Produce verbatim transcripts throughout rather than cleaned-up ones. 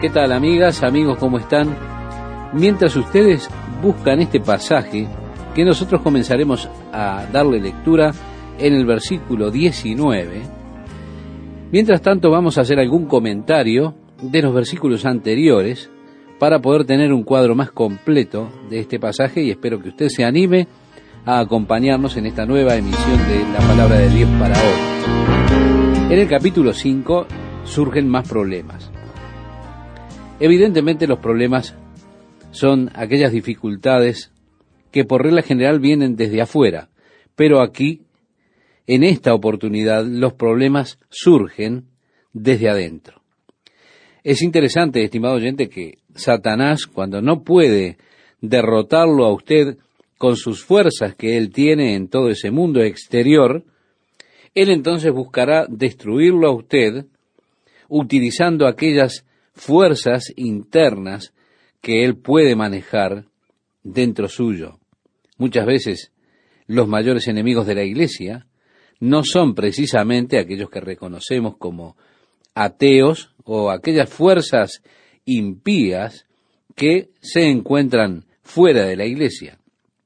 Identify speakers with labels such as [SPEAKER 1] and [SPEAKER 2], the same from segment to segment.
[SPEAKER 1] ¿Qué tal, amigas, amigos, cómo están? Mientras ustedes buscan este pasaje, que nosotros comenzaremos a darle lectura en el versículo diecinueve, mientras tanto vamos a hacer algún comentario de los versículos anteriores para poder tener un cuadro más completo de este pasaje, y espero que usted se anime a acompañarnos en esta nueva emisión de la Palabra de Dios para hoy. En el capítulo cinco surgen más problemas. Evidentemente los problemas son aquellas dificultades que por regla general vienen desde afuera, pero aquí, en esta oportunidad, los problemas surgen desde adentro. Es interesante, estimado oyente, que Satanás, cuando no puede derrotarlo a usted con sus fuerzas que él tiene en todo ese mundo exterior, él entonces buscará destruirlo a usted utilizando aquellas fuerzas internas que él puede manejar dentro suyo. Muchas veces los mayores enemigos de la iglesia no son precisamente aquellos que reconocemos como ateos o aquellas fuerzas impías que se encuentran fuera de la iglesia,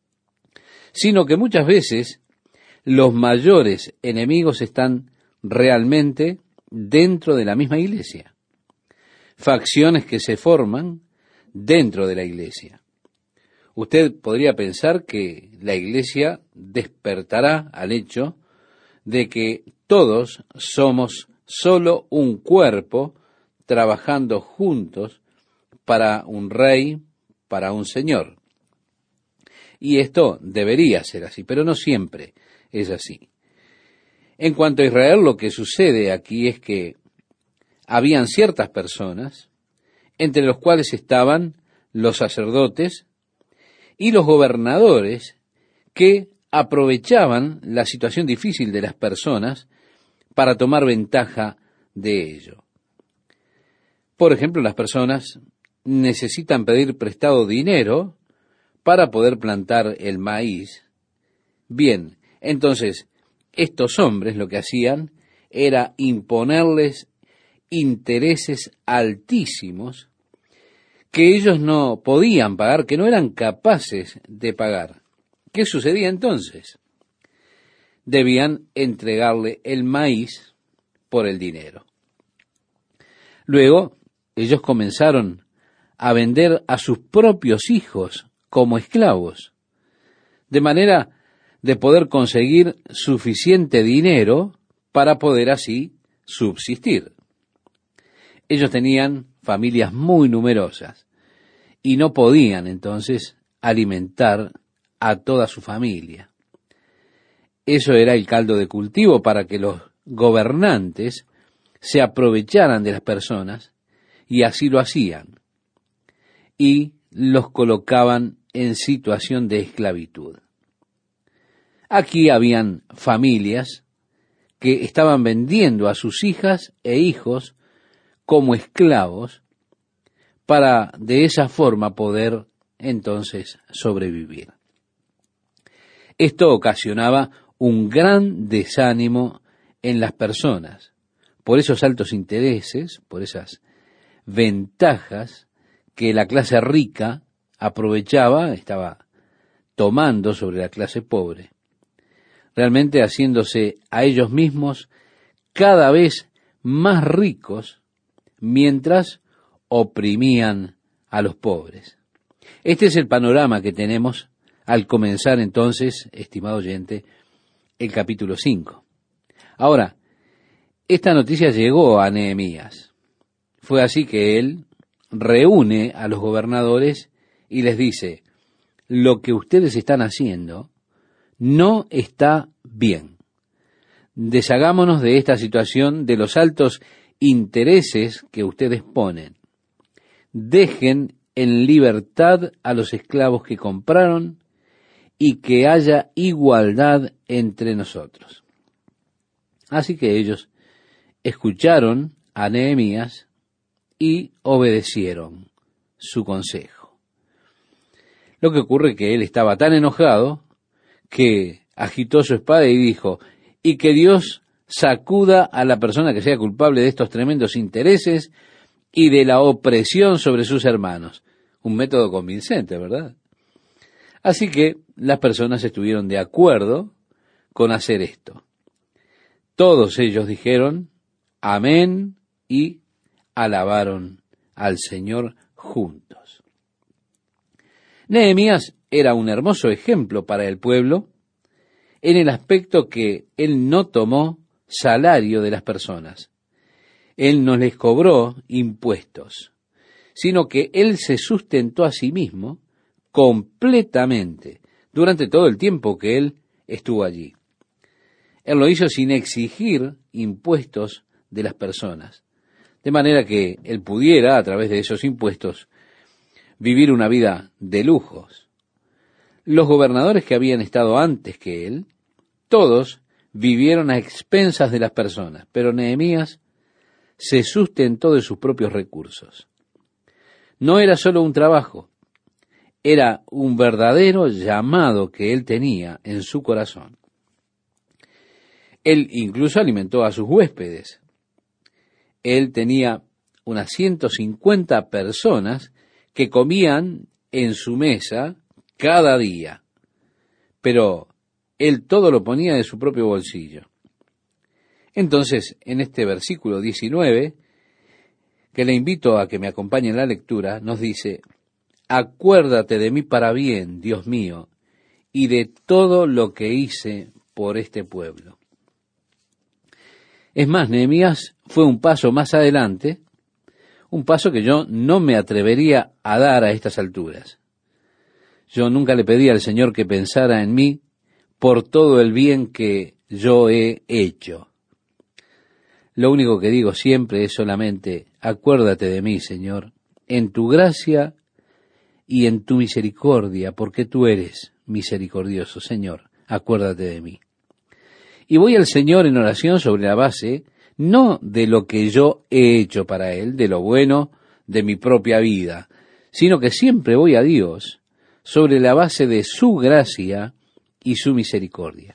[SPEAKER 1] sino que muchas veces los mayores enemigos están realmente dentro de la misma iglesia, facciones que se forman dentro de la iglesia. Usted podría pensar que la iglesia despertará al hecho de que todos somos solo un cuerpo trabajando juntos para un rey, para un señor. Y esto debería ser así, pero no siempre es así. En cuanto a Israel, lo que sucede aquí es que habían ciertas personas, entre los cuales estaban los sacerdotes y los gobernadores, que aprovechaban la situación difícil de las personas para tomar ventaja de ello. Por ejemplo, las personas necesitan pedir prestado dinero para poder plantar el maíz. Bien, entonces, estos hombres lo que hacían era imponerles intereses altísimos que ellos no podían pagar, que no eran capaces de pagar. ¿Qué sucedía entonces? Debían entregarle el maíz por el dinero. Luego, ellos comenzaron a vender a sus propios hijos como esclavos, de manera de poder conseguir suficiente dinero para poder así subsistir. Ellos tenían familias muy numerosas y no podían entonces alimentar a toda su familia. Eso era el caldo de cultivo para que los gobernantes se aprovecharan de las personas, y así lo hacían, y los colocaban en situación de esclavitud. Aquí habían familias que estaban vendiendo a sus hijas e hijos como esclavos para de esa forma poder entonces sobrevivir. Esto ocasionaba un gran desánimo en las personas por esos altos intereses, por esas ventajas que la clase rica aprovechaba, estaba tomando sobre la clase pobre, realmente haciéndose a ellos mismos cada vez más ricos mientras oprimían a los pobres. Este es el panorama que tenemos al comenzar entonces, estimado oyente, el capítulo cinco. Ahora, esta noticia llegó a Nehemías. Fue así que él reúne a los gobernadores y les dice: lo que ustedes están haciendo no está bien. Deshagámonos de esta situación, de los altos intereses que ustedes ponen. Dejen en libertad a los esclavos que compraron y que haya igualdad entre nosotros. Así que ellos escucharon a Nehemías y obedecieron su consejo. Lo que ocurre es que él estaba tan enojado que agitó su espada y dijo: y que Dios sacuda a la persona que sea culpable de estos tremendos intereses y de la opresión sobre sus hermanos. Un método convincente, ¿verdad? Así que las personas estuvieron de acuerdo con hacer esto. Todos ellos dijeron amén y alabaron al Señor juntos. Nehemías era un hermoso ejemplo para el pueblo en el aspecto que él no tomó salario de las personas. Él no les cobró impuestos, sino que él se sustentó a sí mismo completamente durante todo el tiempo que él estuvo allí. Él lo hizo sin exigir impuestos de las personas, de manera que él pudiera, a través de esos impuestos, vivir una vida de lujos. Los gobernadores que habían estado antes que él, todos vivieron a expensas de las personas, pero Nehemías se sustentó de sus propios recursos. No era solo un trabajo, era un verdadero llamado que él tenía en su corazón. Él incluso alimentó a sus huéspedes. Él tenía unas ciento cincuenta personas que comían en su mesa cada día, pero él todo lo ponía de su propio bolsillo. Entonces, en este versículo diecinueve, que le invito a que me acompañe en la lectura, nos dice: acuérdate de mí para bien, Dios mío, y de todo lo que hice por este pueblo. Es más, Nehemías fue un paso más adelante, un paso que yo no me atrevería a dar a estas alturas. Yo nunca le pedí al Señor que pensara en mí por todo el bien que yo he hecho. Lo único que digo siempre es solamente: acuérdate de mí, Señor, en tu gracia y en tu misericordia, porque tú eres misericordioso, Señor, acuérdate de mí. Y voy al Señor en oración sobre la base, no de lo que yo he hecho para Él, de lo bueno de mi propia vida, sino que siempre voy a Dios sobre la base de su gracia y su misericordia.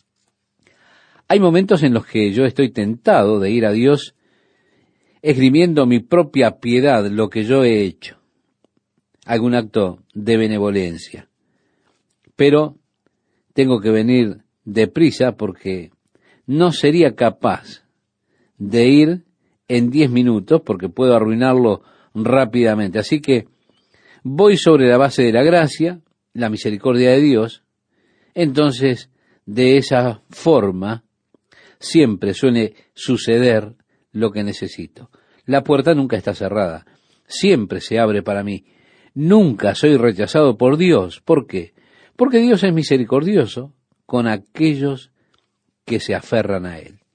[SPEAKER 1] Hay momentos en los que yo estoy tentado de ir a Dios esgrimiendo mi propia piedad, lo que yo he hecho, algún acto de benevolencia. Pero tengo que venir deprisa porque no sería capaz de ir en diez minutos porque puedo arruinarlo rápidamente. Así que voy sobre la base de la gracia, la misericordia de Dios. Entonces, de esa forma, siempre suele suceder lo que necesito. La puerta nunca está cerrada, siempre se abre para mí. Nunca soy rechazado por Dios. ¿Por qué? Porque Dios es misericordioso con aquellos que se aferran a Él.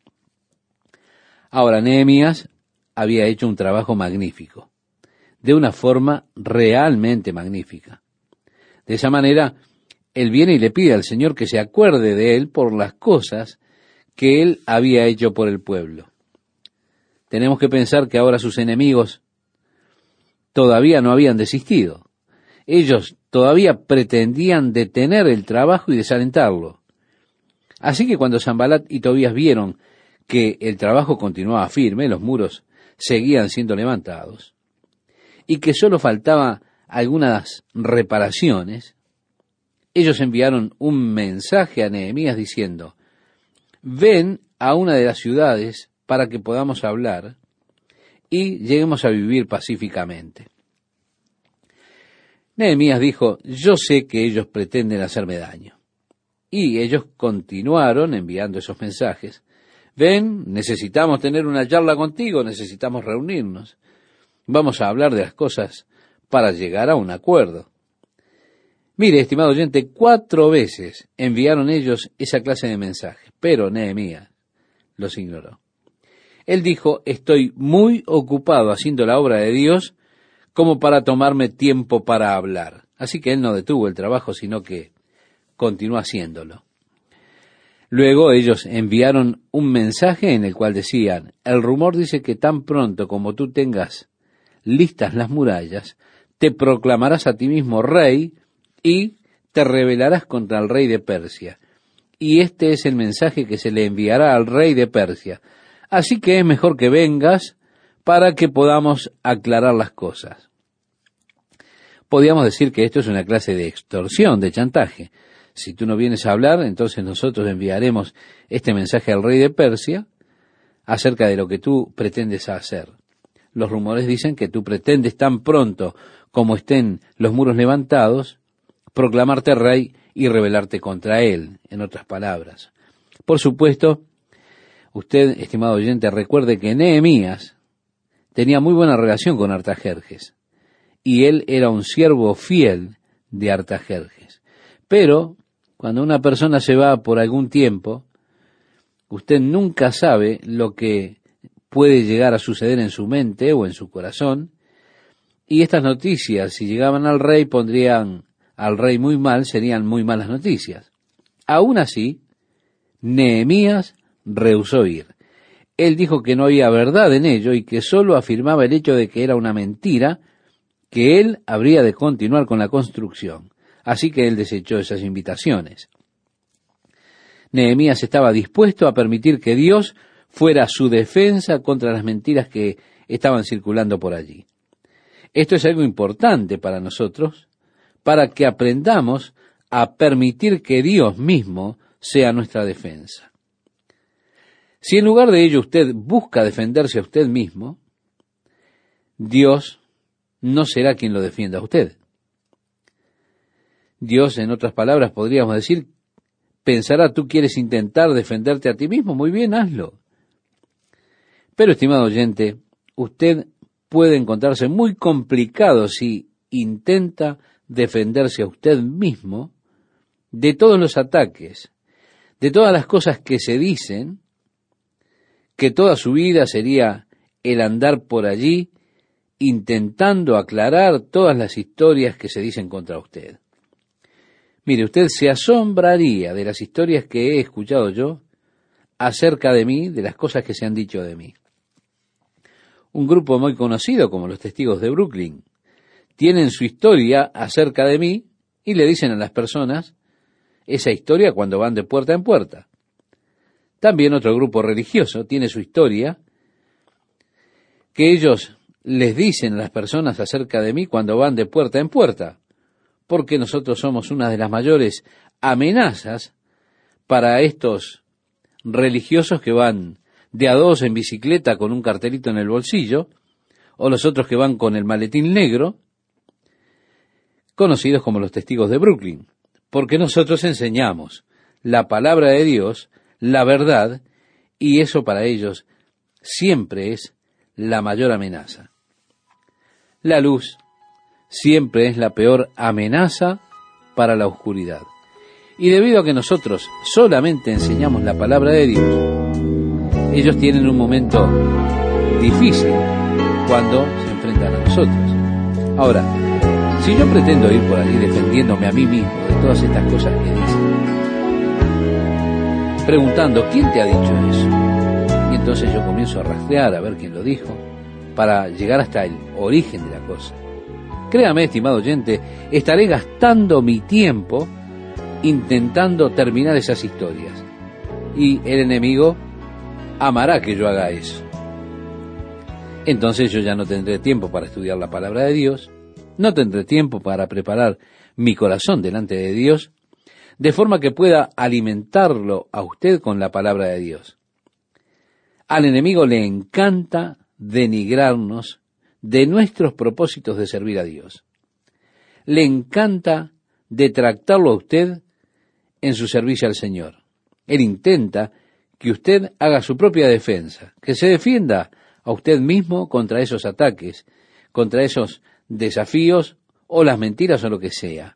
[SPEAKER 1] Ahora, Nehemías había hecho un trabajo magnífico, de una forma realmente magnífica. De esa manera, él viene y le pide al Señor que se acuerde de él por las cosas que él había hecho por el pueblo. Tenemos que pensar que ahora sus enemigos todavía no habían desistido. Ellos todavía pretendían detener el trabajo y desalentarlo. Así que cuando Sanbalat y Tobías vieron que el trabajo continuaba firme, los muros seguían siendo levantados, y que solo faltaba algunas reparaciones, ellos enviaron un mensaje a Nehemías diciendo: ven a una de las ciudades para que podamos hablar y lleguemos a vivir pacíficamente. Nehemías dijo: yo sé que ellos pretenden hacerme daño. Y ellos continuaron enviando esos mensajes. Ven, necesitamos tener una charla contigo, necesitamos reunirnos. Vamos a hablar de las cosas para llegar a un acuerdo. Mire, estimado oyente, cuatro veces enviaron ellos esa clase de mensajes, pero Nehemías los ignoró. Él dijo: estoy muy ocupado haciendo la obra de Dios como para tomarme tiempo para hablar. Así que él no detuvo el trabajo, sino que continuó haciéndolo. Luego ellos enviaron un mensaje en el cual decían: el rumor dice que tan pronto como tú tengas listas las murallas, te proclamarás a ti mismo rey y te rebelarás contra el rey de Persia. Y este es el mensaje que se le enviará al rey de Persia. Así que es mejor que vengas para que podamos aclarar las cosas. Podríamos decir que esto es una clase de extorsión, de chantaje. Si tú no vienes a hablar, entonces nosotros enviaremos este mensaje al rey de Persia acerca de lo que tú pretendes hacer. Los rumores dicen que tú pretendes tan pronto como estén los muros levantados, proclamarte rey y rebelarte contra él, en otras palabras. Por supuesto, usted, estimado oyente, recuerde que Nehemías tenía muy buena relación con Artajerjes, y él era un siervo fiel de Artajerjes. Pero, cuando una persona se va por algún tiempo, usted nunca sabe lo que puede llegar a suceder en su mente o en su corazón, y estas noticias, si llegaban al rey, pondrían al rey muy mal, serían muy malas noticias. Aún así, Nehemías rehusó ir. Él dijo que no había verdad en ello y que sólo afirmaba el hecho de que era una mentira, que él habría de continuar con la construcción. Así que él desechó esas invitaciones. Nehemías estaba dispuesto a permitir que Dios fuera su defensa contra las mentiras que estaban circulando por allí. Esto es algo importante para nosotros, para que aprendamos a permitir que Dios mismo sea nuestra defensa. Si en lugar de ello usted busca defenderse a usted mismo, Dios no será quien lo defienda a usted. Dios, en otras palabras, podríamos decir, pensará, tú quieres intentar defenderte a ti mismo, muy bien, hazlo. Pero, estimado oyente, usted puede encontrarse muy complicado si intenta defenderse a usted mismo de todos los ataques, de todas las cosas que se dicen, que toda su vida sería el andar por allí intentando aclarar todas las historias que se dicen contra usted. Mire, usted se asombraría de las historias que he escuchado yo acerca de mí, de las cosas que se han dicho de mí. Un grupo muy conocido como los Testigos de Brooklyn tienen su historia acerca de mí y le dicen a las personas esa historia cuando van de puerta en puerta. También otro grupo religioso tiene su historia que ellos les dicen a las personas acerca de mí cuando van de puerta en puerta, porque nosotros somos una de las mayores amenazas para estos religiosos que van de a dos en bicicleta con un cartelito en el bolsillo, o los otros que van con el maletín negro, conocidos como los Testigos de Brooklyn, porque nosotros enseñamos la palabra de Dios, la verdad, y eso para ellos siempre es la mayor amenaza. La luz siempre es la peor amenaza para la oscuridad. Y debido a que nosotros solamente enseñamos la palabra de Dios, ellos tienen un momento difícil cuando se enfrentan a nosotros. Ahora, si yo pretendo ir por allí defendiéndome a mí mismo de todas estas cosas que dicen, preguntando, ¿quién te ha dicho eso? Y entonces yo comienzo a rastrear a ver quién lo dijo, para llegar hasta el origen de la cosa. Créame, estimado oyente, estaré gastando mi tiempo intentando terminar esas historias. Y el enemigo amará que yo haga eso. Entonces yo ya no tendré tiempo para estudiar la palabra de Dios, no tendré tiempo para preparar mi corazón delante de Dios, de forma que pueda alimentarlo a usted con la palabra de Dios. Al enemigo le encanta denigrarnos de nuestros propósitos de servir a Dios. Le encanta detractarlo a usted en su servicio al Señor. Él intenta que usted haga su propia defensa, que se defienda a usted mismo contra esos ataques, contra esos desafíos o las mentiras o lo que sea.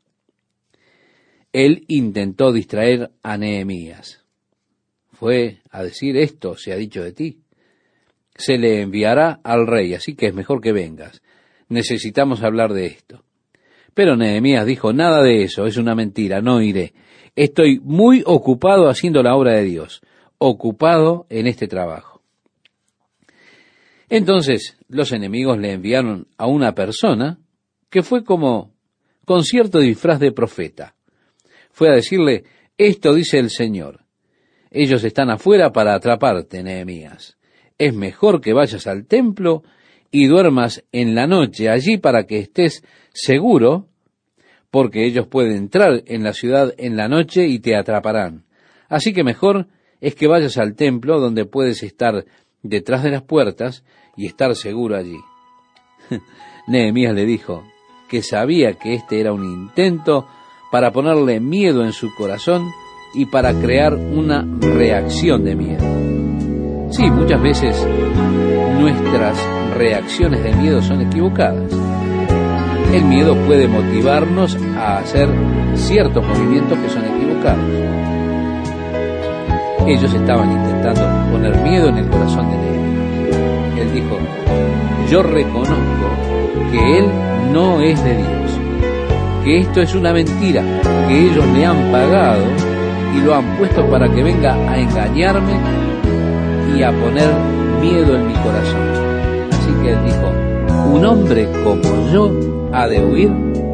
[SPEAKER 1] Él intentó distraer a Nehemías. Fue a decir, esto se ha dicho de ti. Se le enviará al rey, así que es mejor que vengas. Necesitamos hablar de esto. Pero Nehemías dijo, nada de eso, es una mentira, no iré. Estoy muy ocupado haciendo la obra de Dios, ocupado en este trabajo. Entonces los enemigos le enviaron a una persona que fue como con cierto disfraz de profeta. Fue a decirle, esto dice el Señor. Ellos están afuera para atraparte, Nehemías. Es mejor que vayas al templo y duermas en la noche allí para que estés seguro, porque ellos pueden entrar en la ciudad en la noche y te atraparán. Así que mejor es que vayas al templo donde puedes estar detrás de las puertas y estar seguro allí. Nehemías le dijo que sabía que este era un intento para ponerle miedo en su corazón y para crear una reacción de miedo. Sí, muchas veces nuestras reacciones de miedo son equivocadas. El miedo puede motivarnos a hacer ciertos movimientos que son equivocados. Ellos estaban intentando poner miedo en el corazón de Nehemías. Él dijo: yo reconozco que él no es de Dios, que esto es una mentira, que ellos le han pagado y lo han puesto para que venga a engañarme y a poner miedo en mi corazón. Así que él dijo: un hombre como yo ha de huir.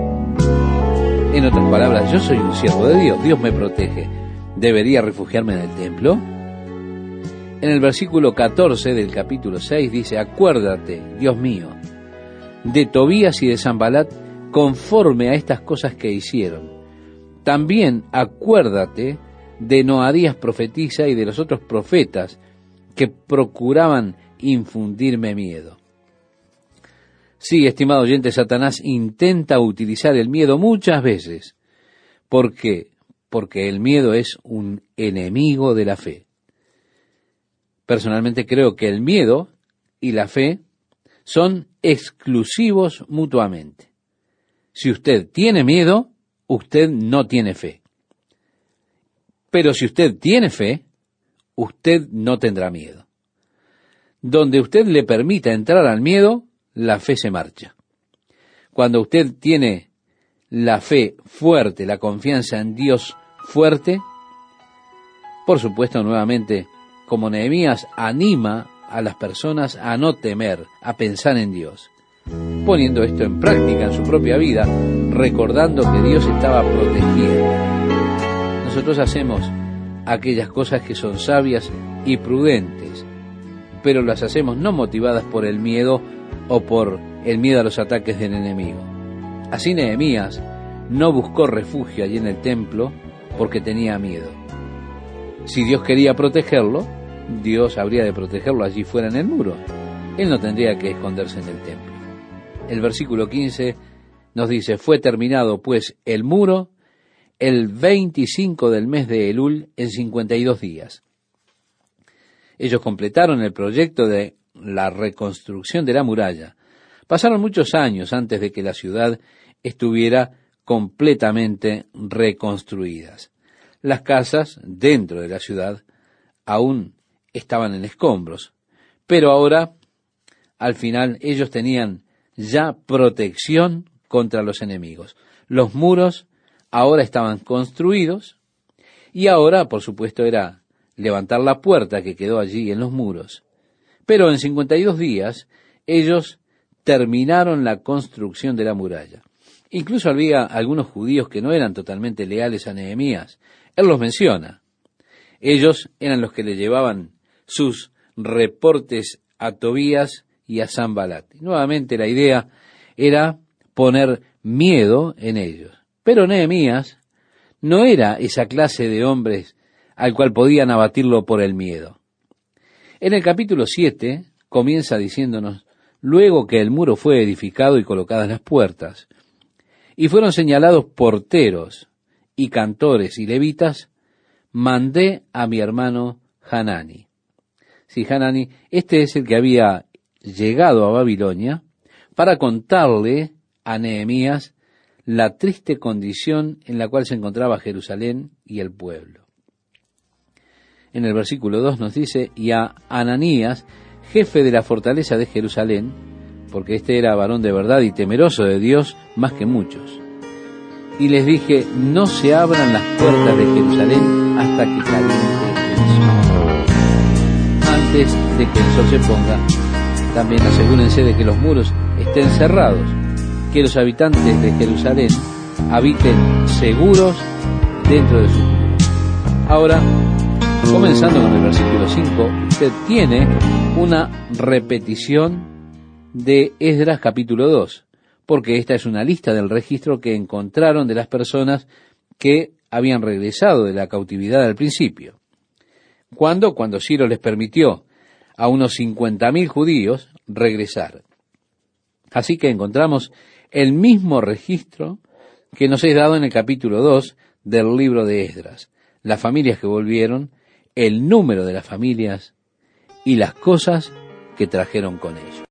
[SPEAKER 1] En otras palabras, yo soy un siervo de Dios, Dios me protege. ¿Debería refugiarme en el templo? En el versículo catorce del capítulo seis dice: acuérdate, Dios mío, de Tobías y de Sanbalat, conforme a estas cosas que hicieron. También acuérdate de Noadías profetisa y de los otros profetas que procuraban infundirme miedo. Sí, estimado oyente, Satanás intenta utilizar el miedo muchas veces. ¿Por qué? Porque el miedo es un enemigo de la fe. Personalmente creo que el miedo y la fe son exclusivos mutuamente. Si usted tiene miedo, usted no tiene fe. Pero si usted tiene fe, usted no tendrá miedo. Donde usted le permita entrar al miedo, la fe se marcha. Cuando usted tiene la fe fuerte, la confianza en Dios fuerte, por supuesto, nuevamente, como Nehemías anima a las personas a no temer, a pensar en Dios, poniendo esto en práctica en su propia vida, recordando que Dios estaba protegiendo. Nosotros hacemos aquellas cosas que son sabias y prudentes, pero las hacemos no motivadas por el miedo o por el miedo a los ataques del enemigo. Así Nehemías no buscó refugio allí en el templo porque tenía miedo. Si Dios quería protegerlo, Dios habría de protegerlo allí fuera en el muro. Él no tendría que esconderse en el templo. El versículo quince nos dice: fue terminado pues el muro el veinticinco del mes de Elul en cincuenta y dos días. Ellos completaron el proyecto de la reconstrucción de la muralla. Pasaron muchos años antes de que la ciudad estuviera completamente reconstruidas. Las casas dentro de la ciudad aún estaban en escombros, pero ahora, al final, ellos tenían ya protección contra los enemigos. Los muros ahora estaban construidos y ahora, por supuesto, era levantar la puerta que quedó allí en los muros. Pero en cincuenta y dos días ellos terminaron la construcción de la muralla. Incluso había algunos judíos que no eran totalmente leales a Nehemías. Él los menciona. Ellos eran los que le llevaban sus reportes a Tobías y a Sanbalat. Y nuevamente la idea era poner miedo en ellos. Pero Nehemías no era esa clase de hombres al cual podían abatirlo por el miedo. En el capítulo siete comienza diciéndonos: luego que el muro fue edificado y colocadas las puertas, y fueron señalados porteros y cantores y levitas, mandé a mi hermano Hanani. Sí, Hanani, este es el que había llegado a Babilonia para contarle a Nehemías la triste condición en la cual se encontraba Jerusalén y el pueblo. En el versículo dos nos dice: y a Ananías, jefe de la fortaleza de Jerusalén, porque este era varón de verdad y temeroso de Dios más que muchos. Y les dije: no se abran las puertas de Jerusalén hasta que caliente el sol. Antes de que el sol se ponga, también asegúrense de que los muros estén cerrados, que los habitantes de Jerusalén habiten seguros dentro de sus muros. Ahora, comenzando con el versículo cinco, usted tiene una repetición de Esdras capítulo dos, porque esta es una lista del registro que encontraron de las personas que habían regresado de la cautividad al principio. ¿Cuándo? Cuando Ciro les permitió a unos cincuenta mil judíos regresar. Así que encontramos el mismo registro que nos es dado en el capítulo dos del libro de Esdras. Las familias que volvieron, el número de las familias y las cosas que trajeron con ellos.